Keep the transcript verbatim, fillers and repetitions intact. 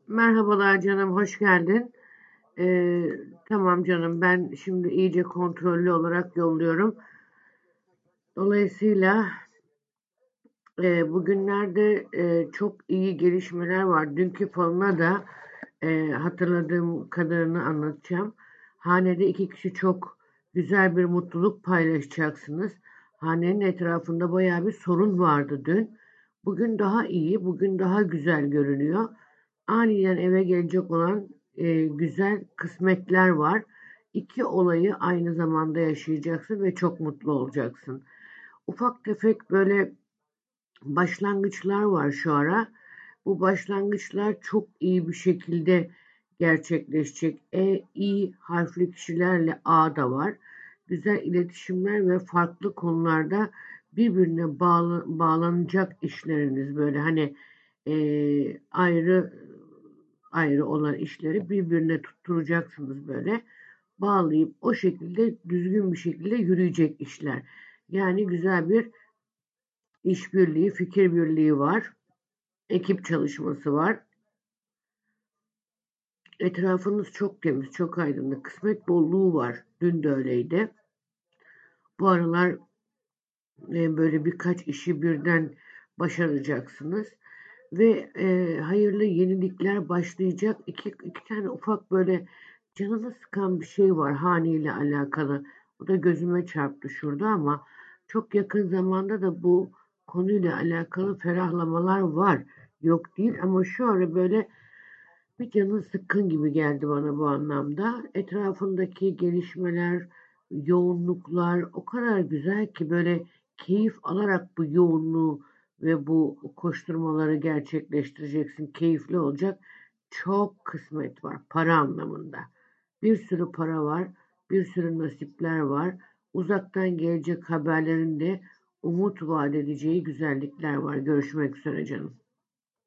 Merhabalar canım, hoş geldin. Ee, tamam canım, ben şimdi iyice kontrollü olarak yolluyorum. Dolayısıyla e, bugünlerde e, çok iyi gelişmeler var. Dünkü falına da e, hatırladığım kadarını anlatacağım. Hanede iki kişi çok güzel bir mutluluk paylaşacaksınız. Hanenin etrafında bayağı bir sorun vardı dün. Bugün daha iyi, bugün daha güzel görünüyor. Aniden eve gelecek olan e, güzel kısmetler var. İki olayı aynı zamanda yaşayacaksın ve çok mutlu olacaksın. Ufak tefek böyle başlangıçlar var şu ara. Bu başlangıçlar çok iyi bir şekilde gerçekleşecek. E, İ harfli kişilerle A da var. Güzel iletişimler ve farklı konularda birbirine bağlı, bağlanacak işleriniz böyle hani e, ayrı ayrı olan işleri birbirine tutturacaksınız böyle. Bağlayıp o şekilde düzgün bir şekilde yürüyecek işler. Yani güzel bir işbirliği, fikir birliği var. Ekip çalışması var. Etrafınız çok temiz, çok aydınlık. Kısmet bolluğu var. Dün de öyleydi. Bu aralar e, böyle birkaç işi birden başaracaksınız. Ve e, hayırlı yenilikler başlayacak. İki, iki tane ufak böyle canını sıkan bir şey var haneyle alakalı. O da gözüme çarptı şurada ama çok yakın zamanda da bu konuyla alakalı ferahlamalar var. Yok değil ama şu ara böyle bir canın sıkkın gibi geldi bana bu anlamda. Etrafındaki gelişmeler, yoğunluklar o kadar güzel ki böyle keyif alarak bu yoğunluğu ve bu koşturmaları gerçekleştireceksin. Keyifli olacak. Çok kısmet var para anlamında. Bir sürü para var, bir sürü nasipler var. Uzaktan gelecek haberlerinde umut vaat edeceği güzellikler var. Görüşmek üzere canım.